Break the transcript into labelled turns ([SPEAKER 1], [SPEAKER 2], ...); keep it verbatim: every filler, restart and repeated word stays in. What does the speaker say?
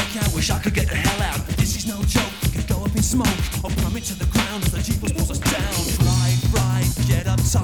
[SPEAKER 1] work out, wish I could get the hell out. This is no joke, we could go up in smoke or plummet to the ground as the Jeepers pulls us down. Fly, fly, get up top.